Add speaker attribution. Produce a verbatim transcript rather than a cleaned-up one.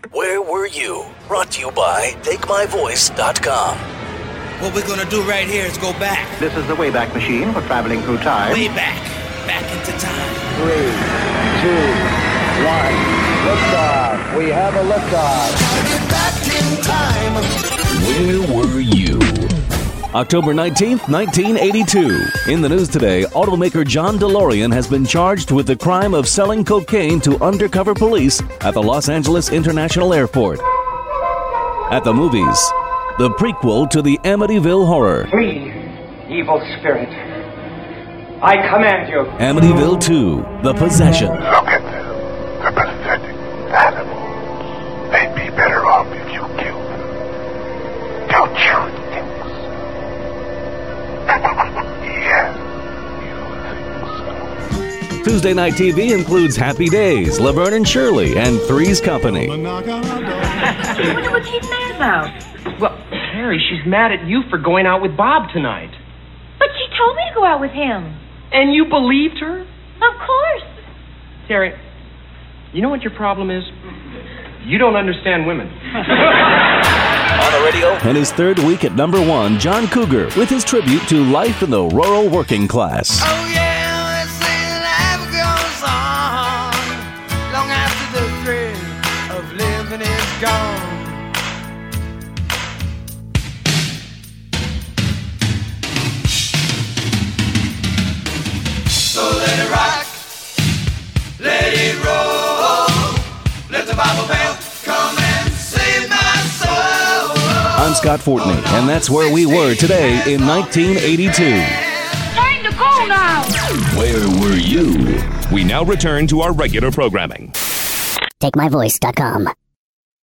Speaker 1: Where Were You? Brought to you by take my voice dot com.
Speaker 2: What we're gonna do right here is go back.
Speaker 3: This is the Wayback Machine for traveling through time.
Speaker 2: Way back. Back into time.
Speaker 4: Three, two, one. Liftoff. We have a liftoff.
Speaker 1: Back in time. Where Were You? October nineteenth, nineteen eighty-two. In the news today, automaker John DeLorean has been charged with the crime of selling cocaine to undercover police at the Los Angeles International Airport. At the movies, the prequel to the Amityville Horror.
Speaker 5: Flee, evil spirit. I command you.
Speaker 1: Amityville two, The Possession.
Speaker 6: Look at them. The pathetic animals. They'd be better off if you killed them. Don't you think so? Yes, you think so.
Speaker 1: Tuesday Night T V includes Happy Days, Laverne and Shirley, and Three's Company.
Speaker 7: What's he mad about?
Speaker 5: Well, Terry, she's mad at you for going out with Bob tonight.
Speaker 7: But she told me to go out with him.
Speaker 5: And you believed her?
Speaker 7: Of course.
Speaker 5: Terry, you know what your problem is? You don't understand women.
Speaker 1: On the radio. And his third week at number one, John Cougar, with his tribute to life in the rural working class.
Speaker 2: Oh yeah, let's say life goes on long after the thrill of living is gone. So let it rock, let it roll, let the Bible bell come and save my soul.
Speaker 1: I'm Scott Fortney, and that's where we were today in nineteen eighty-two.
Speaker 7: Time to go now.
Speaker 1: Where were you?
Speaker 8: We now return to our regular programming.
Speaker 9: take my voice dot com